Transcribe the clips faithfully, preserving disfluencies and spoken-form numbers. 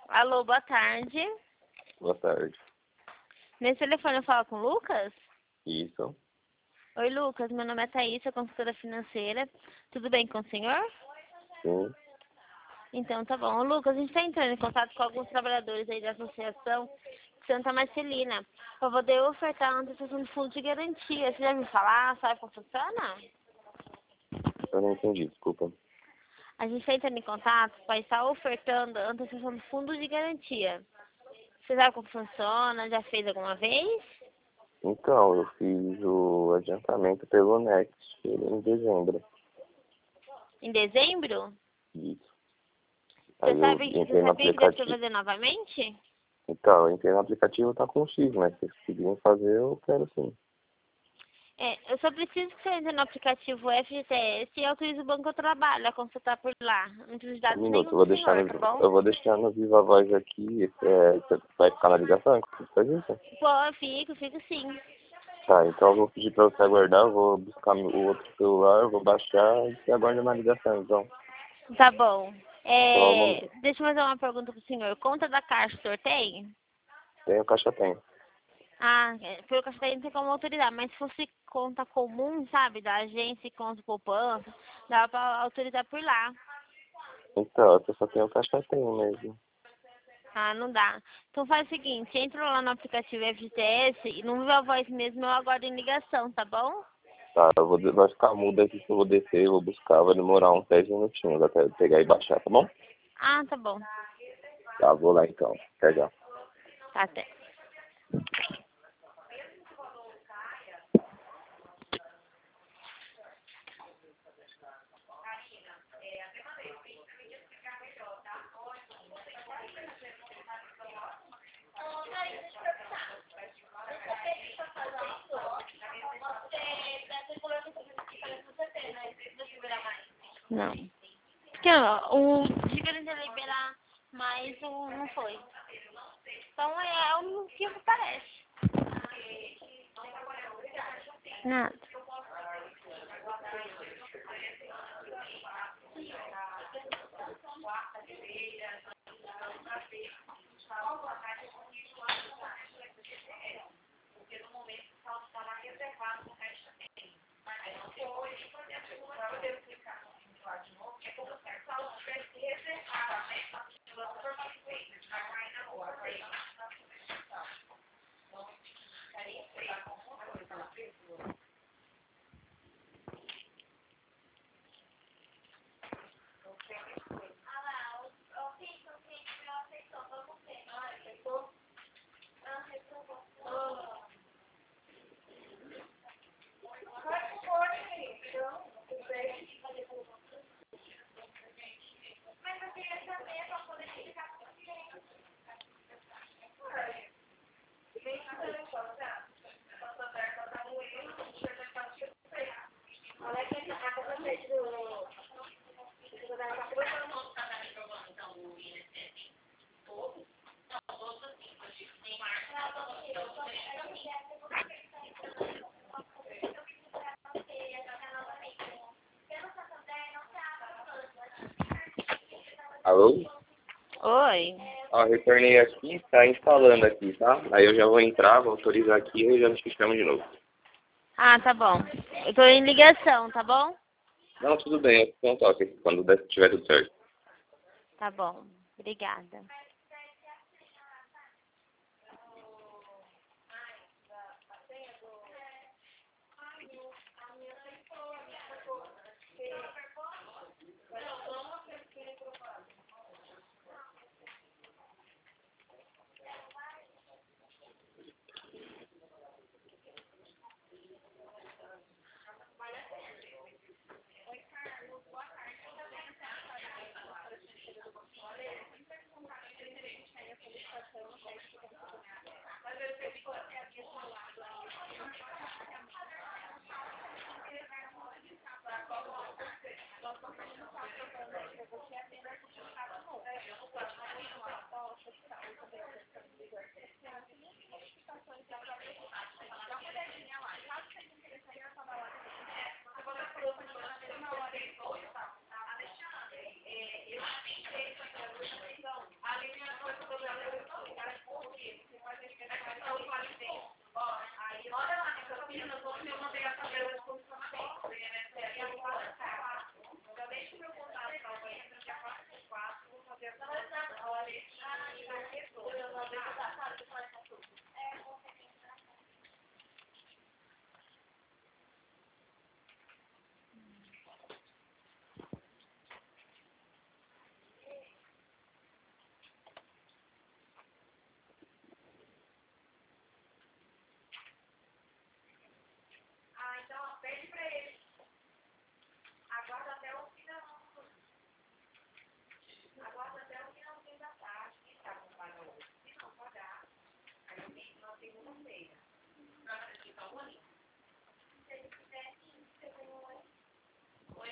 Alô, boa tarde. Boa tarde. Nesse telefone eu falo com o Lucas? Isso. Oi, Lucas. Meu nome é Thaís, sou consultora financeira. Tudo bem com o senhor? Sim. Então, tá bom. Ô, Lucas, a gente está entrando em contato com alguns trabalhadores aí da Associação Santa Marcelina para poder ofertar uma antecipação de fundo de garantia. Você já ouviu falar? Sabe como funciona? Eu não entendi, desculpa. A gente está entrando em contato para estar ofertando a antecipação de fundo de garantia. Você sabe como funciona? Já fez alguma vez? Então, eu fiz o adiantamento pelo Next em dezembro. Em dezembro? Isso. Você Aí eu sabe, você entrei no sabia que deve ter que aplicativo. fazer novamente? Então, eu entrei no aplicativo, tá com X, mas se vocês conseguirem fazer, eu quero sim. É, eu só preciso que você entre no aplicativo F G T S e autorize o banco que eu trabalho a consultar por lá. Não preciso de Um dados minuto, nenhum eu vou do deixar senhor, no, tá bom? eu vou deixar no Viva Voz aqui, é, você vai ficar na ligação, você faz isso? Pô, eu fico, fico sim. Tá, então eu vou pedir pra você aguardar, eu vou buscar o outro celular, eu vou baixar e você aguarda na ligação, então. Tá bom. Então, vamos... É, deixa eu fazer uma pergunta pro senhor. Conta da Caixa o senhor tem? Tem o caixa tem. Ah, é, pelo Caixa tem não tem como autorizar, mas se fosse conta comum, sabe, da agência e conta poupança, dá pra autorizar por lá. Então, eu só tenho o caixa tem mesmo. Ah, não dá. Então faz o seguinte, entra lá no aplicativo F G T S e no Viva Voz mesmo eu aguardo em ligação, tá bom? Tá, eu vou, vai ficar mudo aqui que eu vou descer, eu vou buscar, vai demorar uns dez minutinhos até eu pegar e baixar, tá bom? Ah, tá bom. Tá, vou lá então. Até já. Tá, até. Não. Porque ó, o de garantia liberar, mas o não foi. Então é o que parece. Nada. Alô? Oi. Ó, retornei aqui, tá instalando aqui, tá? Aí eu já vou entrar, vou autorizar aqui e já te chamo de novo. Ah, tá bom. Eu tô em ligação, tá bom? Não, tudo bem, eu dou um toque aqui quando der- tiver tudo certo. Tá bom. Obrigada.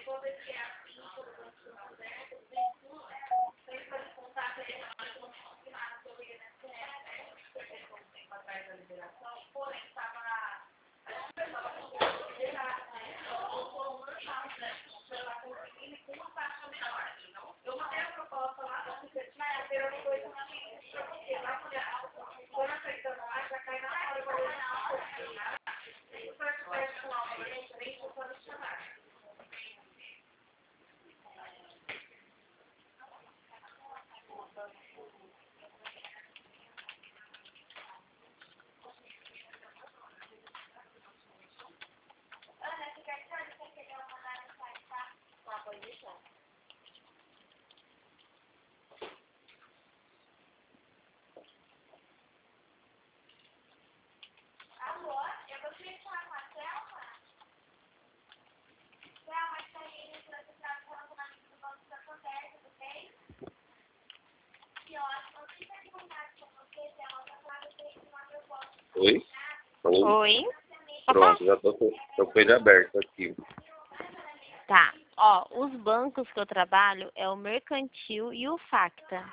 Oi? Oi? Oi? Pronto, já tô, com- tô com ele aberto aqui. Tá. Ó, os bancos que eu trabalho é o Mercantil e o Facta.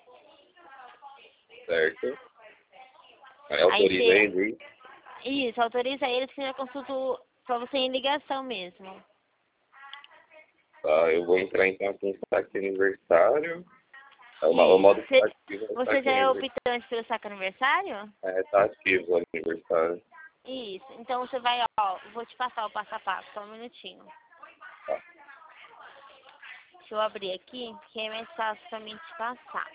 Certo? Aí Aí autoriza você... ele. Isso, autoriza eles que eu já consulto pra você em ligação mesmo. Tá, eu vou entrar então aqui em saque aniversário. É o, ma- o modo Você, tá ativo é o você saque já é aniversário. optante pelo saque aniversário? É, tá ativo o aniversário. Isso. Então você vai, ó, vou te passar o passo a passo, só um minutinho. Tá. Deixa eu abrir aqui, que é mais fácil pra mim te passar.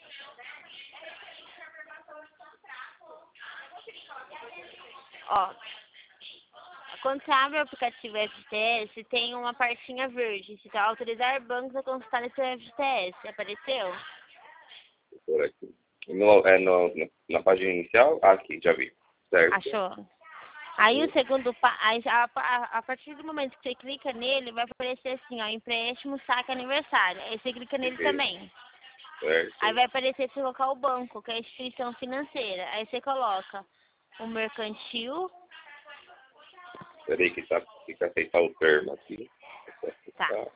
Ó, quando você abre o aplicativo F G T S, tem uma partinha verde. Você tá autorizar bancos a consultar esse F G T S. Apareceu? Por aqui. No, é no, no- na página inicial? Ah, aqui, já vi. Certo? Achou? Aí o segundo, pa- aí, a, a, a partir do momento que você clica nele, vai aparecer assim, ó, empréstimo, saque aniversário. Aí você clica nele Beleza. também. Certo. Aí vai aparecer você colocar o banco, que é a instituição financeira. Aí você coloca o mercantil, Peraí que tá, tem que aceitar o termo aqui. tá. Tá.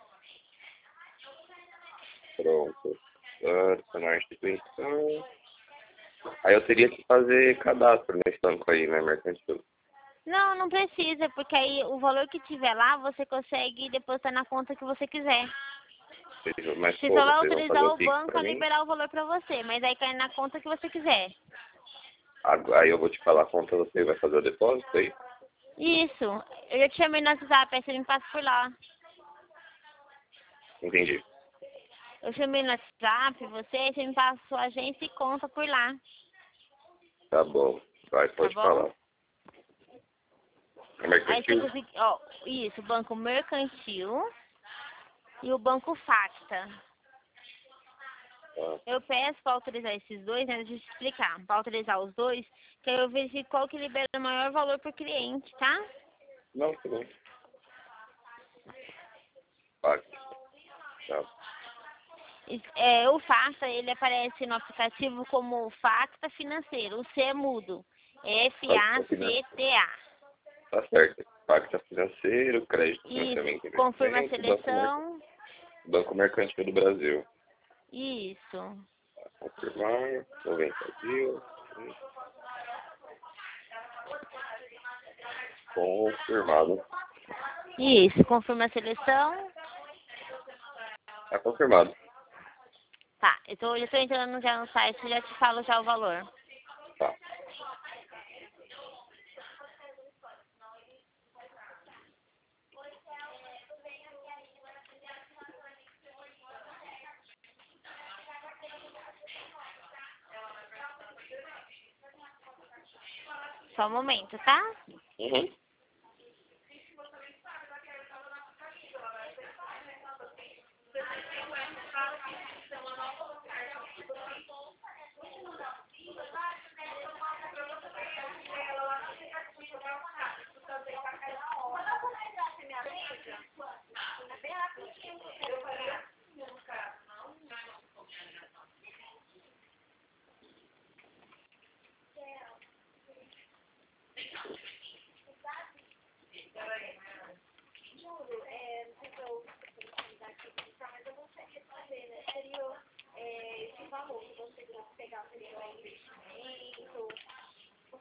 Pronto. Certo, na instituição. Aí eu teria que fazer cadastro nesse banco aí, né, mercantil? Não, não precisa, porque aí o valor que tiver lá, você consegue depositar na conta que você quiser. Vocês- Mas Você como? só vai Vocês vão fazer autorizar o o Pix banco pra a mim? liberar o valor pra você, mas aí cai na conta que você quiser. Agora- Aí eu vou te falar a conta, você vai fazer o depósito aí? Isso. Eu já te chamei no WhatsApp, aí você me passa por lá. Entendi. Eu chamei no WhatsApp você, você me passa a sua agência e conta por lá. Tá bom. Vai, Tá pode bom? falar. É Aí você mercantil? consegue, ó, isso, o banco mercantil e o banco Facta. Tá. Eu peço para autorizar esses dois, né? Deixa eu te explicar. Para autorizar os dois, que aí eu verifico qual que libera o maior valor por cliente, tá? Não, tá bom. Pague. Tá. E, É, o Facta, ele aparece no aplicativo como Facta Financeiro. O C é mudo. F A C T A. Tá certo. Pacto financeiro, crédito, financiamento, Isso. Confirma a investimento, Banco, Mer- seleção. Banco Mercantil do Brasil. Isso. Confirmar, noventa dias. Confirmado. Isso. Confirma a seleção. Tá confirmado. Tá. Eu tô, eu tô entrando já no site, já te falo já o valor. Tá. Só um momento, tá? Uhum.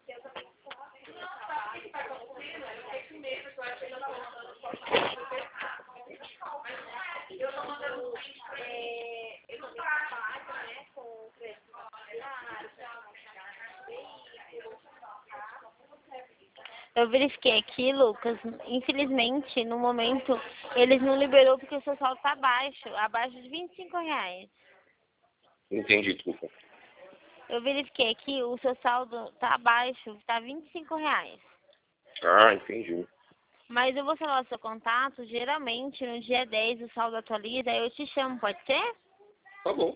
Eu verifiquei aqui, Lucas, infelizmente, no momento, eles não liberou porque o seu saldo tá baixo, abaixo de vinte e cinco reais. Entendi, desculpa. Eu verifiquei aqui, o seu saldo tá abaixo, tá vinte e cinco reais. Ah, entendi. Mas eu vou salvar o seu contato, geralmente no dia dez o saldo atualiza, aí eu te chamo, pode ser? Tá bom.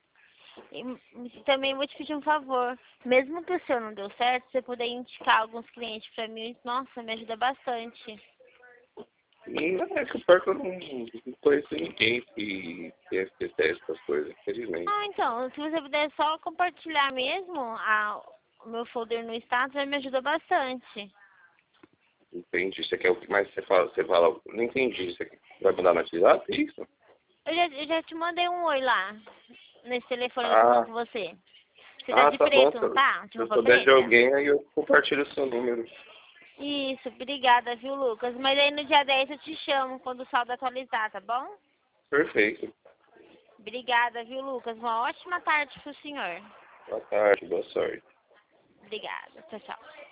E também vou te pedir um favor, mesmo que o seu não deu certo, você puder indicar alguns clientes pra mim, nossa, me ajuda bastante. Não, é que o pior que eu não, não conheço ninguém que que detesta essas coisas, infelizmente. Ah, então, se você puder só compartilhar mesmo a, o meu folder no status, vai me ajuda bastante. Entendi. Você quer o que mais você fala? Você fala, não entendi. Você vai mandar no WhatsApp, é isso? Eu já, eu já te mandei um oi lá, nesse telefone que eu tô Ah, falando com você. Você tá ah, de tá bom. preto, Se não eu, tá? De se eu roupa souber de preta? alguém, aí eu compartilho o seu número. Isso, obrigada, viu, Lucas? Mas aí no dia dez eu te chamo quando o saldo atualizar, tá bom? Perfeito. Obrigada, viu, Lucas? Uma ótima tarde pro senhor. Boa tarde, boa sorte. Obrigada. Tchau, tchau.